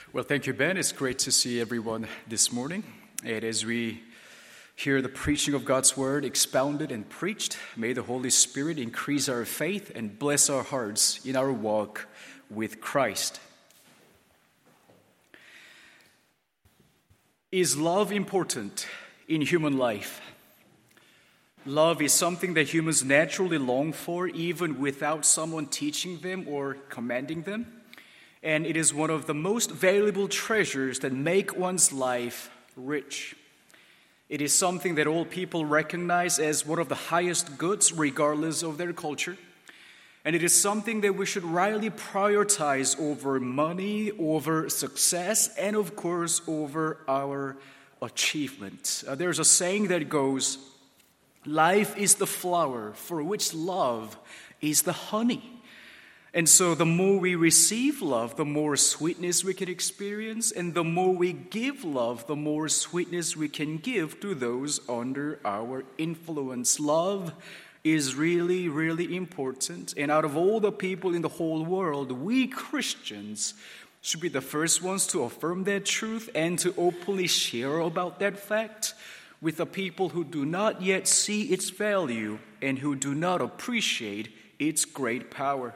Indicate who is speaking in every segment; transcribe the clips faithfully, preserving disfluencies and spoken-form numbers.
Speaker 1: Well, thank you, Ben. It's great to see everyone this morning. And as we hear the preaching of God's word expounded and preached, may the Holy Spirit increase our faith and bless our hearts in our walk with Christ. Is love important in human life? Love is something that humans naturally long for, even without someone teaching them or commanding them. And it is one of the most valuable treasures that make one's life rich. It is something that all people recognize as one of the highest goods, regardless of their culture. And it is something that we should rightly prioritize over money, over success, and of course, over our achievements. Uh, there's a saying that goes, life is the flower for which love is the honey. And so the more we receive love, the more sweetness we can experience. And the more we give love, the more sweetness we can give to those under our influence. Love is really, really important. And out of all the people in the whole world, we Christians should be the first ones to affirm that truth and to openly share about that fact with the people who do not yet see its value and who do not appreciate its great power.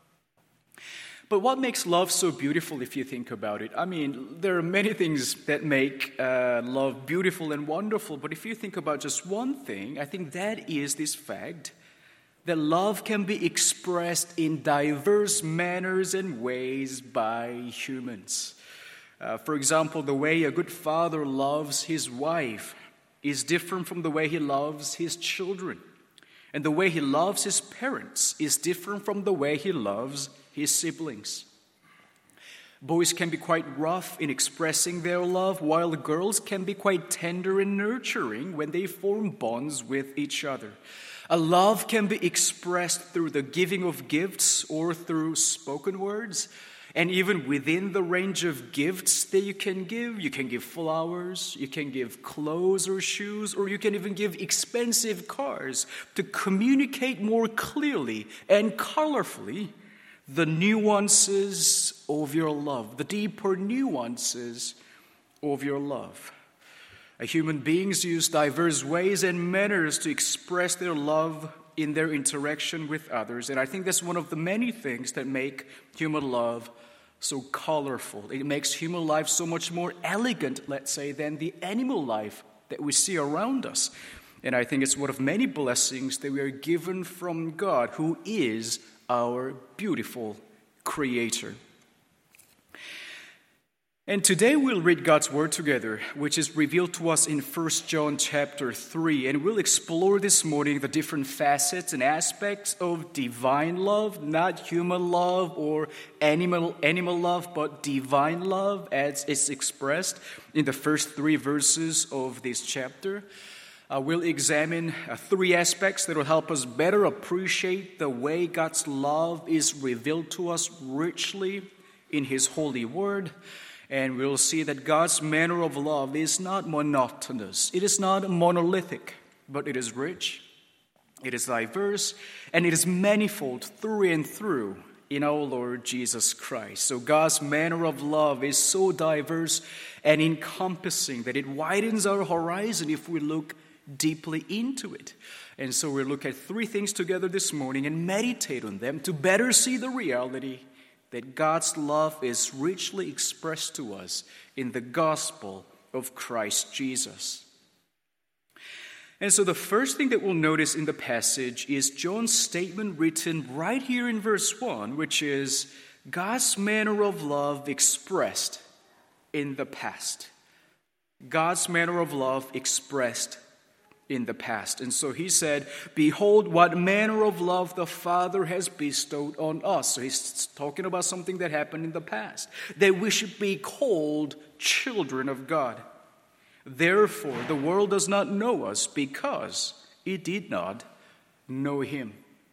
Speaker 1: But what makes love so beautiful if you think about it? I mean, there are many things that make uh, love beautiful and wonderful, but if you think about just one thing, I think that is this fact that love can be expressed in diverse manners and ways by humans. Uh, for example, the way a good father loves his wife is different from the way he loves his children. And the way he loves his parents is different from the way he loves his siblings. Boys can be quite rough in expressing their love, while girls can be quite tender and nurturing when they form bonds with each other. A love can be expressed through the giving of gifts or through spoken words. And even within the range of gifts that you can give, you can give flowers, you can give clothes or shoes, or you can even give expensive cars to communicate more clearly and colorfully the nuances of your love, the deeper nuances of your love. Human beings use diverse ways and manners to express their love in their interaction with others. And I think that's one of the many things that make human love so colorful. It makes human life so much more elegant, let's say, than the animal life that we see around us. And I think it's one of many blessings that we are given from God, who is our beautiful Creator. And today we'll read God's Word together, which is revealed to us in First John chapter three. And we'll explore this morning the different facets and aspects of divine love, not human love or animal, animal love, but divine love as it's expressed in the first three verses of this chapter. Uh, we'll examine uh, three aspects that will help us better appreciate the way God's love is revealed to us richly in His holy word. And we'll see that God's manner of love is not monotonous. It is not monolithic, but it is rich, it is diverse, and it is manifold through and through in our Lord Jesus Christ. So God's manner of love is so diverse and encompassing that it widens our horizon if we look deeply into it. And so we'll look at three things together this morning and meditate on them to better see the reality that God's love is richly expressed to us in the gospel of Christ Jesus. And so the first thing that we'll notice in the passage is John's statement written right here in verse one, which is God's manner of love expressed in the past. God's manner of love expressed in the past. And so he said, behold, what manner of love the Father has bestowed on us. So he's talking about something that happened in the past, that we should be called children of God. Therefore, the world does not know us because it did not know Him.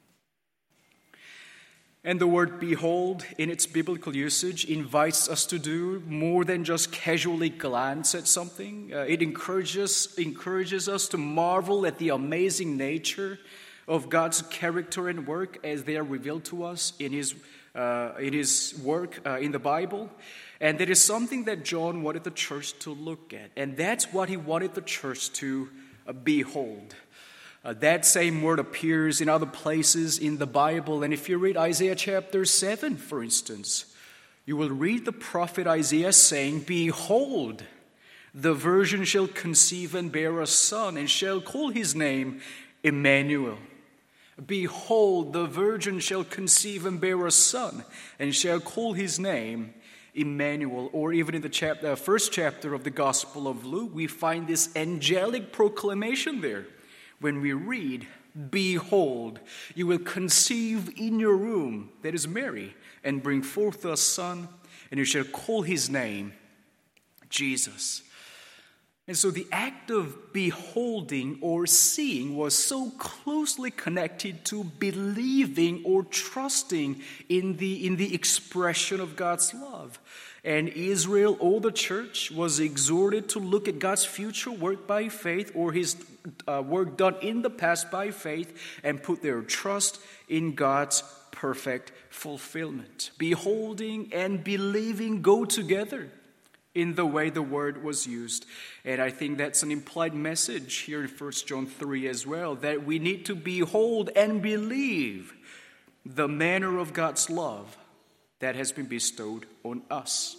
Speaker 1: And the word behold in its biblical usage invites us to do more than just casually glance at something. Uh, it encourages, encourages us to marvel at the amazing nature of God's character and work as they are revealed to us in His, uh, in his work uh, in the Bible. And that is something that John wanted the church to look at. And that's what he wanted the church to uh, behold. Uh, that same word appears in other places in the Bible. And if you read Isaiah chapter seven, for instance, you will read the prophet Isaiah saying, "Behold, the virgin shall conceive and bear a son, and shall call his name Emmanuel." Behold, the virgin shall conceive and bear a son, and shall call his name Emmanuel. Or even in the chapter, first chapter of the Gospel of Luke, we find this angelic proclamation there. When we read, "Behold, you will conceive in your womb," that is Mary, "and bring forth a son, and you shall call his name Jesus." And so the act of beholding or seeing was so closely connected to believing or trusting in the, in the expression of God's love. And Israel, or the church, was exhorted to look at God's future work by faith, or his uh, work done in the past by faith, and put their trust in God's perfect fulfillment. Beholding and believing go together in the way the word was used. And I think that's an implied message here in First John three as well, that we need to behold and believe the manner of God's love that has been bestowed on us.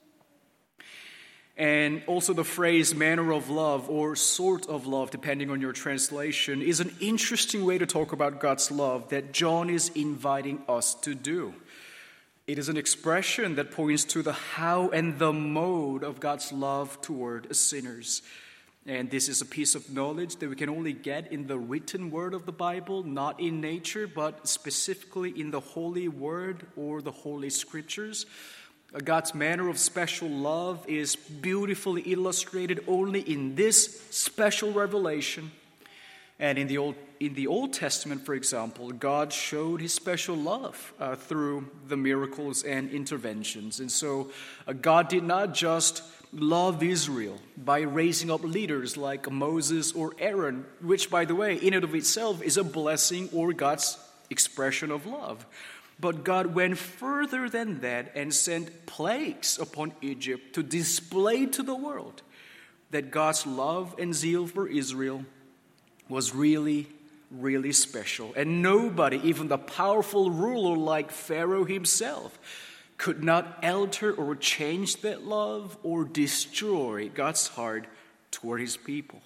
Speaker 1: And also the phrase manner of love, or sort of love, depending on your translation, is an interesting way to talk about God's love that John is inviting us to do. It is an expression that points to the how and the mode of God's love toward sinners. And this is a piece of knowledge that we can only get in the written word of the Bible, not in nature, but specifically in the Holy Word or the Holy Scriptures. God's manner of special love is beautifully illustrated only in this special revelation. And in the Old in the Old Testament, for example, God showed his special love uh, through the miracles and interventions. And so uh, God did not just love Israel by raising up leaders like Moses or Aaron, which, by the way, in and of itself is a blessing or God's expression of love. But God went further than that and sent plagues upon Egypt to display to the world that God's love and zeal for Israel was really, really special. And nobody, even the powerful ruler like Pharaoh himself, could not alter or change that love or destroy God's heart toward his people.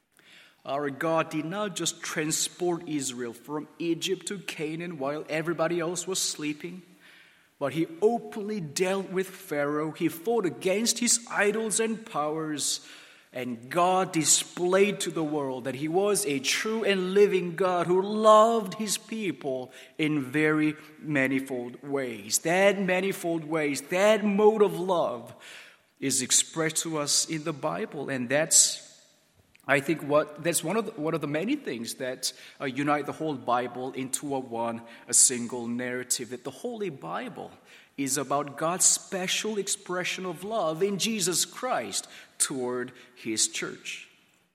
Speaker 1: Our God did not just transport Israel from Egypt to Canaan while everybody else was sleeping, but he openly dealt with Pharaoh. He fought against his idols and powers, and God displayed to the world that he was a true and living God who loved his people in very manifold ways. That manifold ways, that mode of love is expressed to us in the Bible, and that's I think what that's one of the, one of the many things that uh, unite the whole Bible into a one, a single narrative. That the Holy Bible is about God's special expression of love in Jesus Christ toward his church.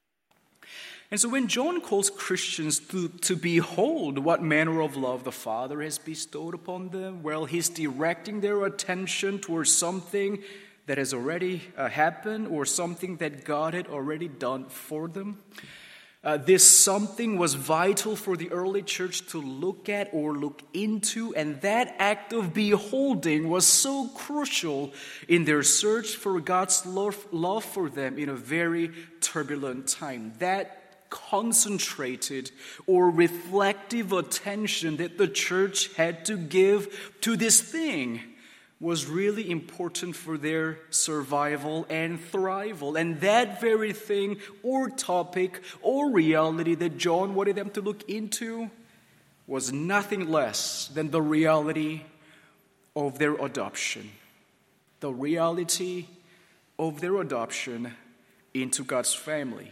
Speaker 1: And so when John calls Christians to, to behold what manner of love the Father has bestowed upon them, well, he's directing their attention towards something that has already uh, happened or something that God had already done for them. Uh, this something was vital for the early church to look at or look into, and that act of beholding was so crucial in their search for God's love, love for them in a very turbulent time. That concentrated or reflective attention that the church had to give to this thing was really important for their survival and thrival. And that very thing or topic or reality that John wanted them to look into was nothing less than the reality of their adoption. The reality of their adoption into God's family.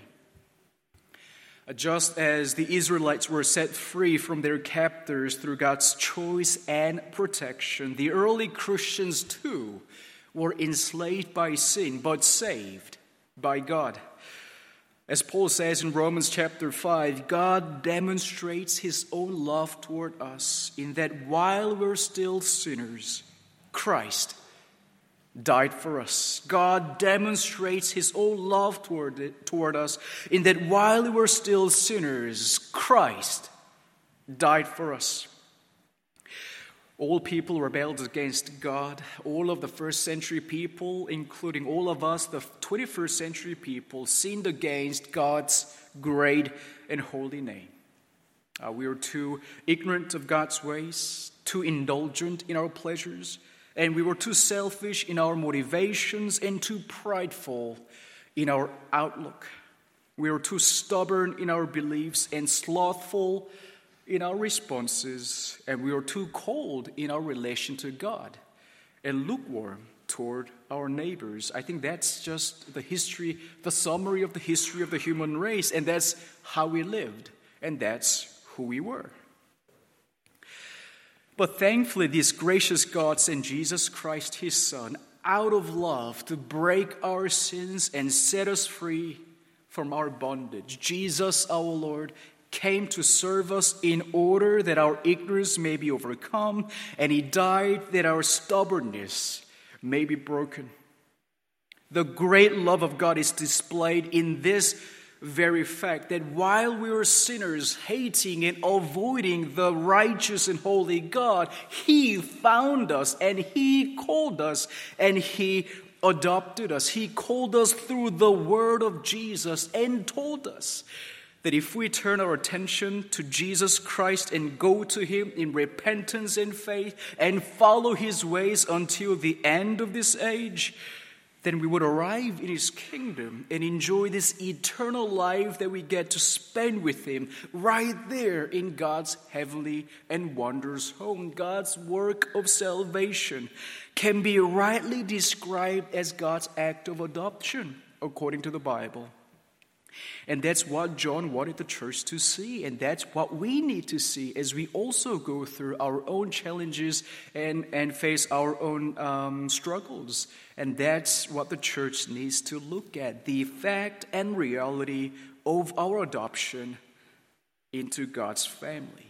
Speaker 1: Just as the Israelites were set free from their captors through God's choice and protection, the early Christians too were enslaved by sin, but saved by God. As Paul says in Romans chapter five, God demonstrates his own love toward us in that while we're still sinners, Christ died for us. God demonstrates his own love toward, it, toward us in that while we were still sinners, Christ died for us. All people rebelled against God. All of the first century people, including all of us, the twenty-first century people, sinned against God's great and holy name. Uh, we were too ignorant of God's ways, too indulgent in our pleasures, and we were too selfish in our motivations and too prideful in our outlook. We were too stubborn in our beliefs and slothful in our responses, and we were too cold in our relation to God and lukewarm toward our neighbors. I think that's just the history, the summary of the history of the human race, and that's how we lived, and that's who we were. But thankfully, this gracious God sent Jesus Christ, his Son, out of love to break our sins and set us free from our bondage. Jesus, our Lord, came to serve us in order that our ignorance may be overcome, and he died that our stubbornness may be broken. The great love of God is displayed in this very fact that while we were sinners, hating and avoiding the righteous and holy God, he found us and he called us and he adopted us. He called us through the word of Jesus and told us that if we turn our attention to Jesus Christ and go to him in repentance and faith and follow his ways until the end of this age, then we would arrive in his kingdom and enjoy this eternal life that we get to spend with him right there in God's heavenly and wondrous home. God's work of salvation can be rightly described as God's act of adoption, according to the Bible. And that's what John wanted the church to see, and that's what we need to see as we also go through our own challenges and, and face our own um, struggles. And that's what the church needs to look at, the fact and reality of our adoption into God's family.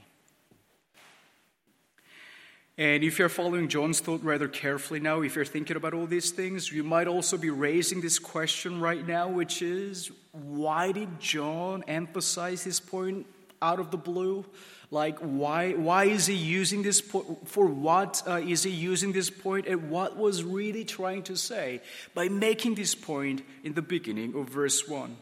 Speaker 1: And if you're following John's thought rather carefully now, if you're thinking about all these things, you might also be raising this question right now, which is, why did John emphasize this point out of the blue? Like, why why is he using this point? For what uh, is he using this point? And what was really trying to say by making this point in the beginning of verse one?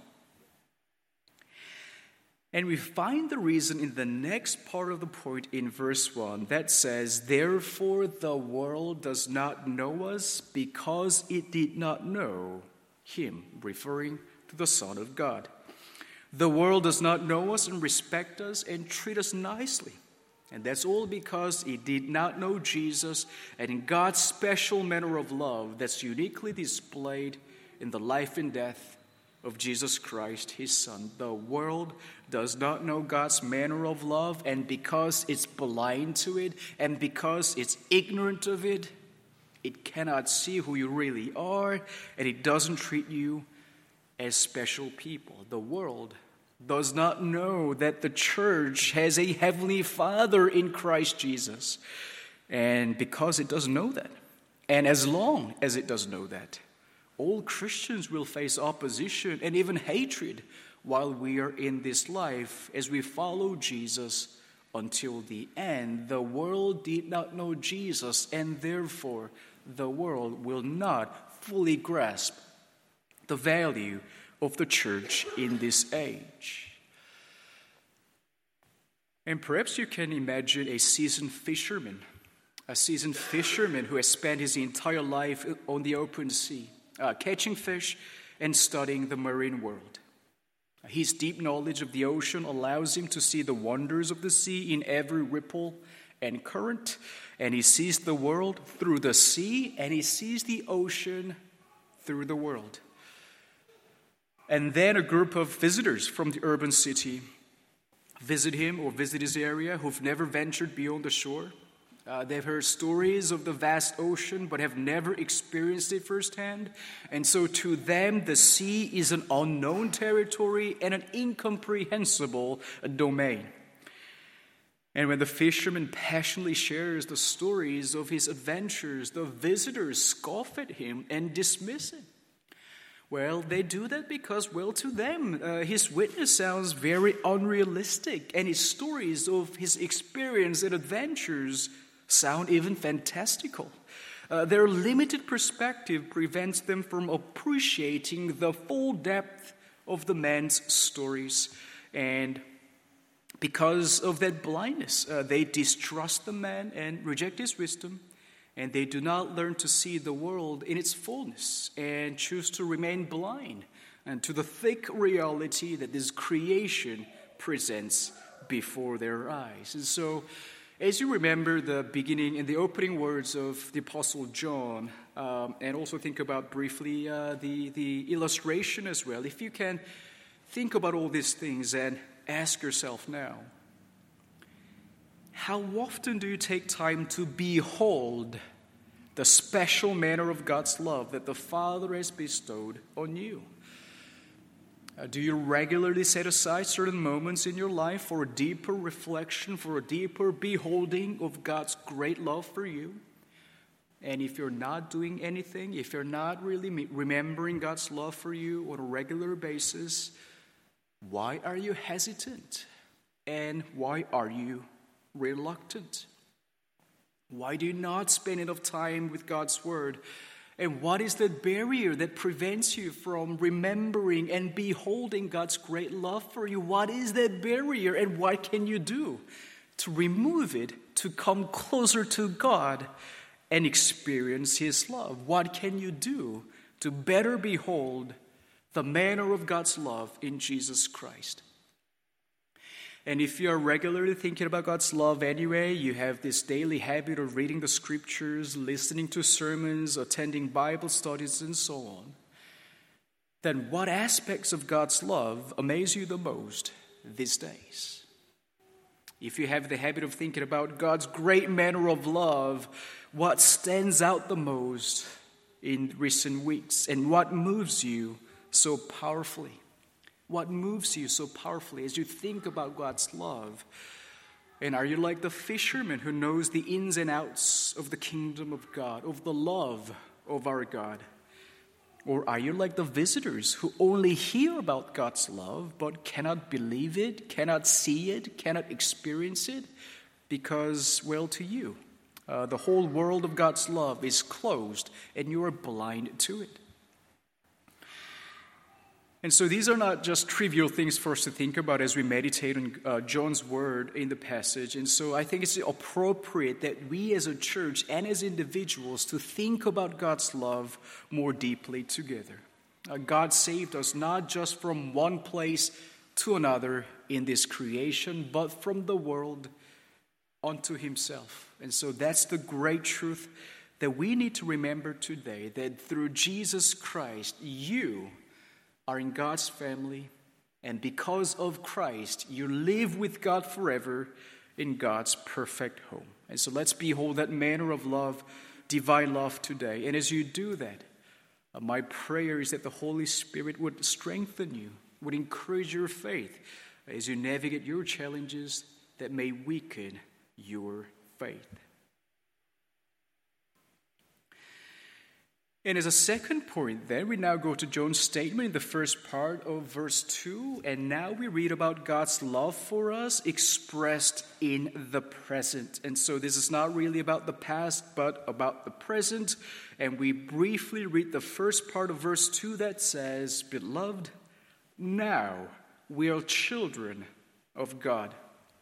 Speaker 1: And we find the reason in the next part of the point in verse one that says, therefore the world does not know us because it did not know him, referring to the Son of God. The world does not know us and respect us and treat us nicely. And that's all because it did not know Jesus and in God's special manner of love that's uniquely displayed in the life and death of Jesus Christ, his Son. The world does not know God's manner of love, and because it's blind to it, and because it's ignorant of it, it cannot see who you really are, and it doesn't treat you as special people. The world does not know that the church has a heavenly Father in Christ Jesus, and because it doesn't know that, and as long as it doesn't know that, all Christians will face opposition and even hatred while we are in this life as we follow Jesus until the end. The world did not know Jesus, and therefore the world will not fully grasp the value of the church in this age. And perhaps you can imagine a seasoned fisherman, a seasoned fisherman who has spent his entire life on the open sea, Uh, catching fish and studying the marine world. His deep knowledge of the ocean allows him to see the wonders of the sea in every ripple and current, and he sees the world through the sea, and he sees the ocean through the world. And then a group of visitors from the urban city visit him or visit his area who've never ventured beyond the shore. Uh, they've heard stories of the vast ocean but have never experienced it firsthand. And so to them, the sea is an unknown territory and an incomprehensible domain. And when the fisherman passionately shares the stories of his adventures, the visitors scoff at him and dismiss it. Well, they do that because, well, to them, uh, his witness sounds very unrealistic, and his stories of his experience and adventures sound even fantastical. Uh, their limited perspective prevents them from appreciating the full depth of the man's stories. And because of that blindness, uh, they distrust the man and reject his wisdom, and they do not learn to see the world in its fullness and choose to remain blind and to the thick reality that this creation presents before their eyes. And so, as you remember the beginning and the opening words of the Apostle John, um, and also think about briefly uh, the, the illustration as well, if you can think about all these things and ask yourself now, how often do you take time to behold the special manner of God's love that the Father has bestowed on you? Uh, do you regularly set aside certain moments in your life for a deeper reflection, for a deeper beholding of God's great love for you? And if you're not doing anything, if you're not really remembering God's love for you on a regular basis, why are you hesitant? And why are you reluctant? Why do you not spend enough time with God's Word? And what is the barrier that prevents you from remembering and beholding God's great love for you? What is that barrier, and what can you do to remove it, to come closer to God and experience His love? What can you do to better behold the manner of God's love in Jesus Christ? And if you are regularly thinking about God's love anyway, you have this daily habit of reading the scriptures, listening to sermons, attending Bible studies, and so on, then what aspects of God's love amaze you the most these days? If you have the habit of thinking about God's great manner of love, what stands out the most in recent weeks, and what moves you so powerfully? What moves you so powerfully as you think about God's love? And are you like the fisherman who knows the ins and outs of the kingdom of God, of the love of our God? Or are you like the visitors who only hear about God's love but cannot believe it, cannot see it, cannot experience it? Because, well, to you, uh, the whole world of God's love is closed and you are blind to it. And so these are not just trivial things for us to think about as we meditate on uh, John's word in the passage. And so I think it's appropriate that we as a church and as individuals to think about God's love more deeply together. Uh, God saved us not just from one place to another in this creation, but from the world unto Himself. And so that's the great truth that we need to remember today, that through Jesus Christ, you are in God's family, and because of Christ, you live with God forever in God's perfect home. And so let's behold that manner of love, divine love today. And as you do that, uh, my prayer is that the Holy Spirit would strengthen you, would encourage your faith as you navigate your challenges that may weaken your faith. And as a second point then, we now go to John's statement in the first part of verse two, and now we read about God's love for us expressed in the present. And so this is not really about the past, but about the present. And we briefly read the first part of verse two that says, "Beloved, now we are children of God."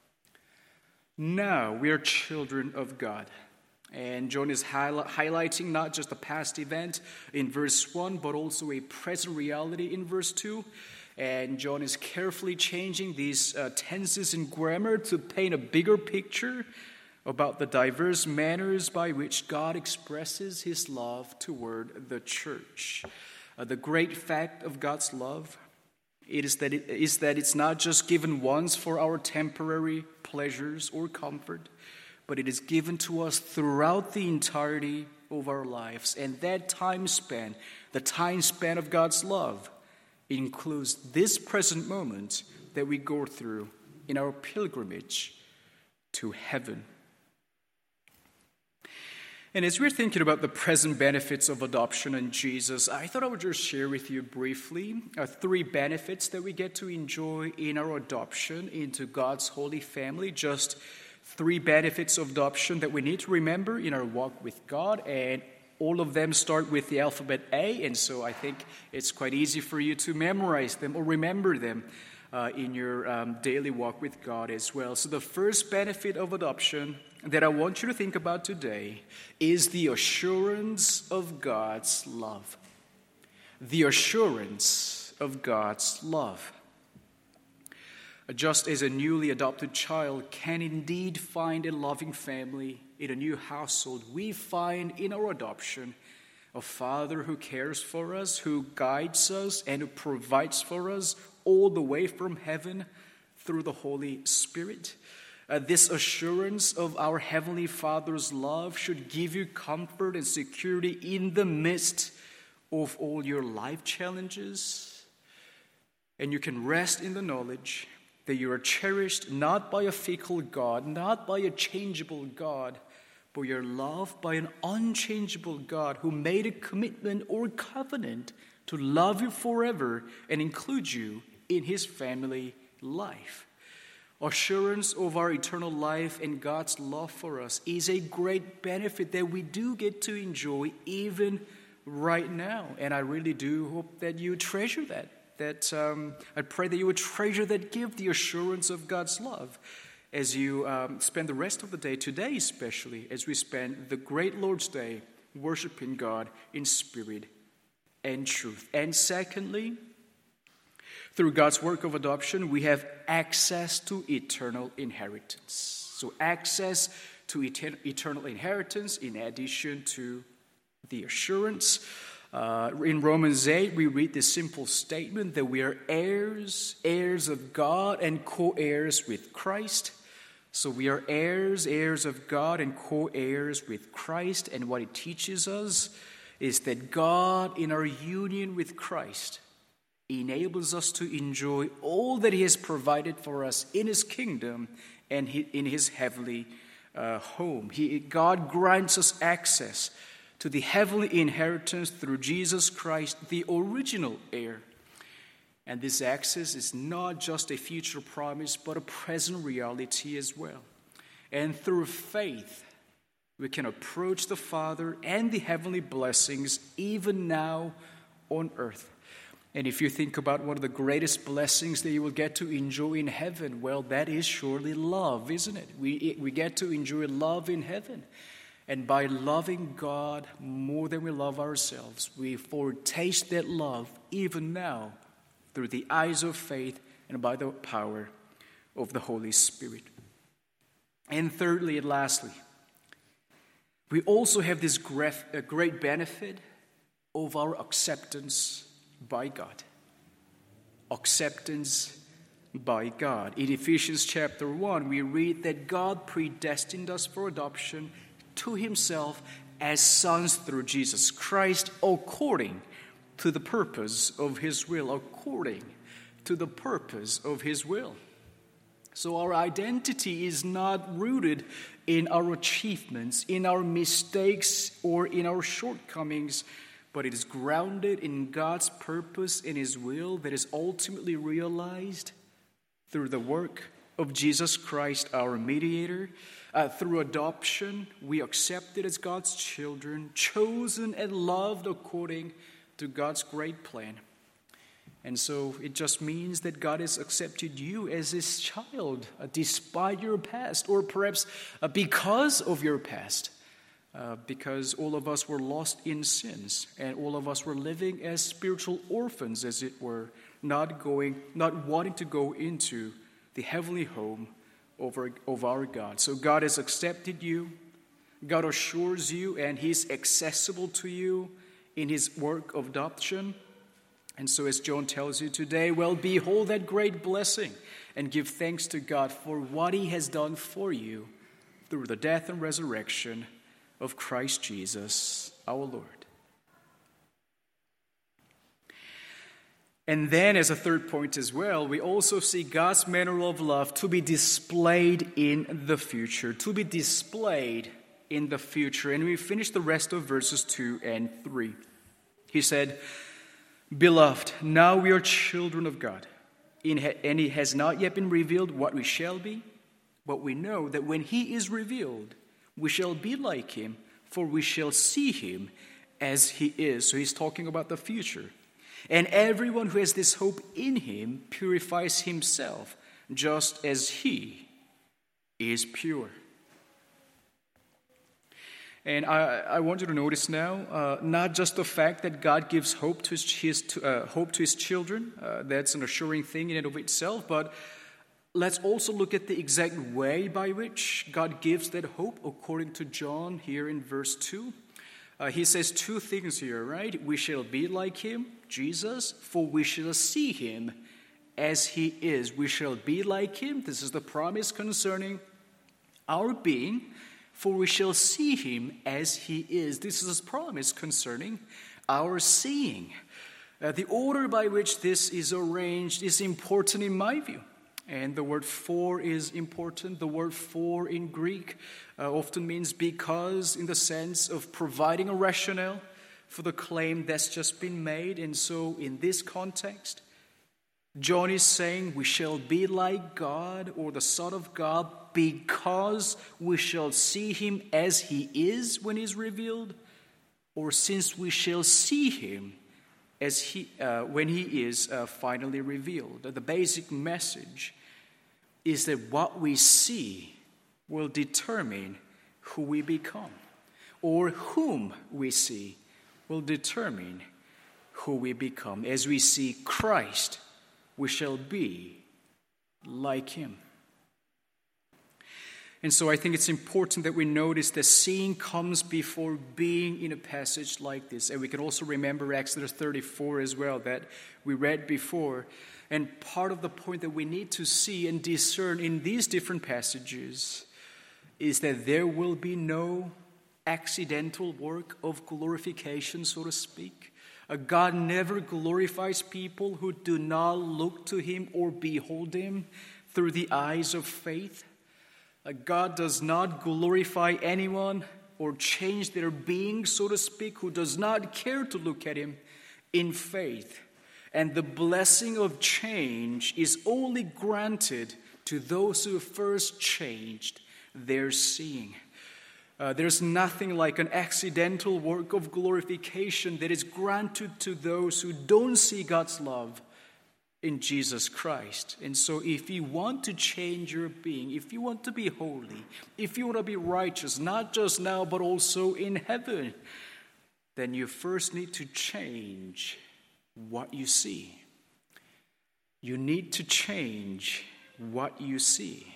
Speaker 1: Now we are children of God. And John is highlighting not just a past event in verse one, but also a present reality in verse two. And John is carefully changing these uh, tenses in grammar to paint a bigger picture about the diverse manners by which God expresses His love toward the church. Uh, the great fact of God's love it is that it is that it's not just given once for our temporary pleasures or comfort, but it is given to us throughout the entirety of our lives. And that time span, the time span of God's love, includes this present moment that we go through in our pilgrimage to heaven. And as we're thinking about the present benefits of adoption and Jesus, I thought I would just share with you briefly uh, three benefits that we get to enjoy in our adoption into God's holy family. Just three benefits of adoption that we need to remember in our walk with God, and all of them start with the alphabet A, and so I think it's quite easy for you to memorize them or remember them uh, in your um, daily walk with God as well. So the first benefit of adoption that I want you to think about today is the assurance of God's love. The assurance of God's love. Just as a newly adopted child can indeed find a loving family in a new household, we find in our adoption a Father who cares for us, who guides us, and who provides for us all the way from heaven through the Holy Spirit. Uh, this assurance of our Heavenly Father's love should give you comfort and security in the midst of all your life challenges. And you can rest in the knowledge that you are cherished not by a fickle God, not by a changeable God, but you're loved by an unchangeable God who made a commitment or covenant to love you forever and include you in His family life. Assurance of our eternal life and God's love for us is a great benefit that we do get to enjoy even right now. And I really do hope that you treasure that. That um, I pray that you would treasure that gift, the assurance of God's love, as you um, spend the rest of the day, today especially, as we spend the great Lord's Day worshiping God in spirit and truth. And secondly, through God's work of adoption, we have access to eternal inheritance. So access to etern- eternal inheritance in addition to the assurance. Uh, in Romans eight, we read this simple statement that we are heirs, heirs of God and co-heirs with Christ. So we are heirs, heirs of God and co-heirs with Christ. And what it teaches us is that God, in our union with Christ, enables us to enjoy all that He has provided for us in His kingdom and in His heavenly uh, home. He, God grants us access to the heavenly inheritance through Jesus Christ, the original heir. And this access is not just a future promise, but a present reality as well. And through faith, we can approach the Father and the heavenly blessings even now on earth. And if you think about one of the greatest blessings that you will get to enjoy in heaven, well, that is surely love, isn't it? We, we get to enjoy love in heaven. And by loving God more than we love ourselves, we foretaste that love even now through the eyes of faith and by the power of the Holy Spirit. And thirdly and lastly, we also have this great benefit of our acceptance by God. Acceptance by God. In Ephesians chapter one, we read that God predestined us for adoption to Himself as sons through Jesus Christ, according to the purpose of His will. According to the purpose of His will. So our identity is not rooted in our achievements, in our mistakes, or in our shortcomings, but it is grounded in God's purpose and His will that is ultimately realized through the work of Jesus Christ, our mediator. Uh, through adoption, we accepted as God's children, chosen and loved according to God's great plan. And so it just means that God has accepted you as His child, uh, despite your past, or perhaps uh, because of your past. Uh, because all of us were lost in sins, and all of us were living as spiritual orphans, as it were, not going, not wanting to go into the heavenly home of our, of our God. So God has accepted you, God assures you, and He's accessible to you in His work of adoption. And so as John tells you today, well, behold that great blessing, and give thanks to God for what He has done for you through the death and resurrection of Christ Jesus, our Lord. And then, as a third point as well, we also see God's manner of love to be displayed in the future, to be displayed in the future. And we finish the rest of verses two and three. He said, "Beloved, now we are children of God, and it has not yet been revealed what we shall be, but we know that when he is revealed, we shall be like him, for we shall see him as he is." So he's talking about the future. "And everyone who has this hope in him purifies himself, just as he is pure." And I, I want you to notice now, uh, not just the fact that God gives hope to his, his to, uh, hope to his children, uh, that's an assuring thing in and of itself, but let's also look at the exact way by which God gives that hope according to John here in verse two. Uh, he says two things here, right? We shall be like him, Jesus, for we shall see him as he is. We shall be like him. This is the promise concerning our being. For we shall see him as he is. This is his promise concerning our seeing. Uh, the order by which this is arranged is important in my view. And the word "for" is important. The word "for" in Greek uh, often means because, in the sense of providing a rationale for the claim that's just been made. And so in this context, John is saying we shall be like God or the Son of God because we shall see him as he is when he's revealed, or since we shall see him as he uh, when he is uh, finally revealed. The basic message is that what we see will determine who we become, or whom we see will determine who we become. As we see Christ, we shall be like him. And so I think it's important that we notice that seeing comes before being in a passage like this. And we can also remember Exodus thirty-four as well that we read before. And part of the point that we need to see and discern in these different passages is that there will be no accidental work of glorification, so to speak. God never glorifies people who do not look to him or behold him through the eyes of faith. God does not glorify anyone or change their being, so to speak, who does not care to look at him in faith. And the blessing of change is only granted to those who first changed their seeing. Uh, there's nothing like an accidental work of glorification that is granted to those who don't see God's love in Jesus Christ. And so if you want to change your being, if you want to be holy, if you want to be righteous, not just now but also in heaven, then you first need to change what you see. You need to change what you see.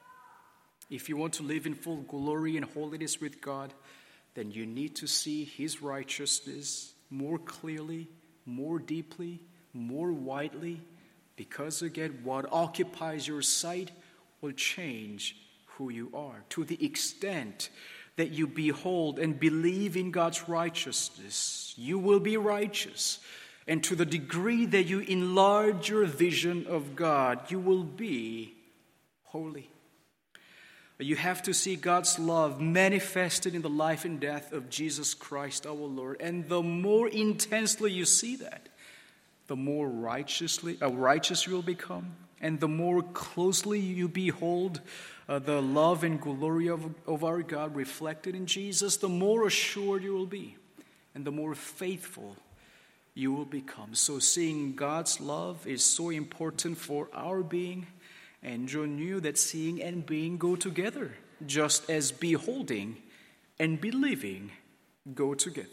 Speaker 1: If you want to live in full glory and holiness with God, then you need to see his righteousness more clearly, more deeply, more widely, because again, what occupies your sight will change who you are. To the extent that you behold and believe in God's righteousness, you will be righteous. And to the degree that you enlarge your vision of God, you will be holy. You have to see God's love manifested in the life and death of Jesus Christ our Lord. And the more intensely you see that, the more righteously uh, righteous you will become. And the more closely you behold uh, the love and glory of, of our God reflected in Jesus, the more assured you will be. And the more faithful you will become. So seeing God's love is so important for our being. And John knew that seeing and being go together, just as beholding and believing go together.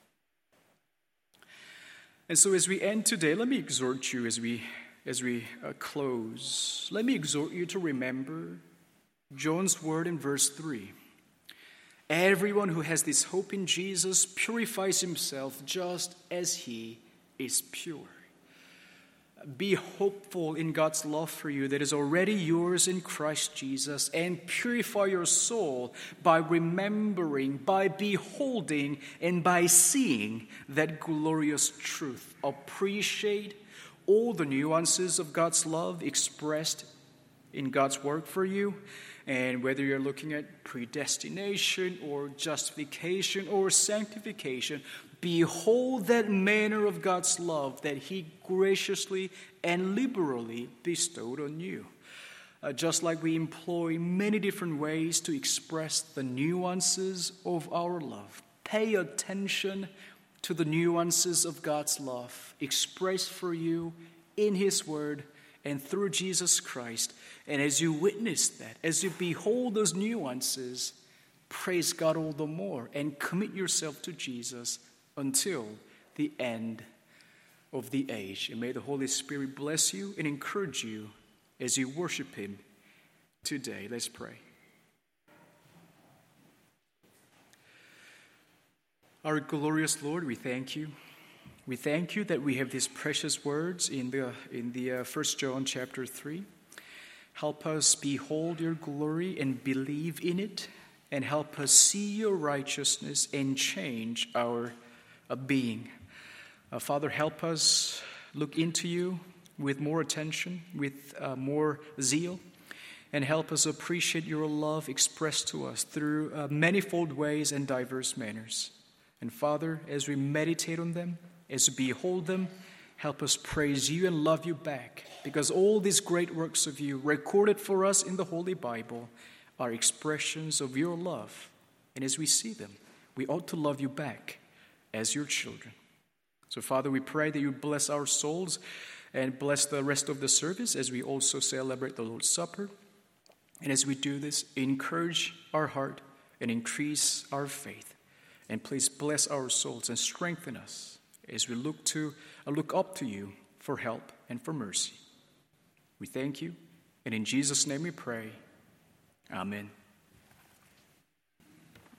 Speaker 1: And so as we end today, let me exhort you as we as we uh, close. Let me exhort you to remember John's word in verse three. Everyone who has this hope in Jesus purifies himself just as he is pure. Be hopeful in God's love for you that is already yours in Christ Jesus, and purify your soul by remembering, by beholding, and by seeing that glorious truth. Appreciate, all the nuances of God's love expressed in God's work for you. And whether you're looking at predestination or justification or sanctification, behold that manner of God's love that He graciously and liberally bestowed on you. Uh, just like we employ many different ways to express the nuances of our love, pay attention to the nuances of God's love expressed for you in His Word and through Jesus Christ. And as you witness that, as you behold those nuances, praise God all the more and commit yourself to Jesus until the end of the age. And may the Holy Spirit bless you and encourage you as you worship Him today. Let's pray. Our glorious Lord, we thank you. We thank you that we have these precious words in the in the uh, First John chapter three. Help us behold your glory and believe in it, and help us see your righteousness and change our uh, being. Uh, Father, help us look into you with more attention, with uh, more zeal, and help us appreciate your love expressed to us through uh, manifold ways and diverse manners. And Father, as we meditate on them, as we behold them, help us praise you and love you back, because all these great works of you recorded for us in the Holy Bible are expressions of your love. And as we see them, we ought to love you back as your children. So Father, we pray that you bless our souls and bless the rest of the service as we also celebrate the Lord's Supper. And as we do this, encourage our heart and increase our faith. And please bless our souls and strengthen us as we look to uh, look up to you for help and for mercy. We thank you, and in Jesus' name we pray. Amen.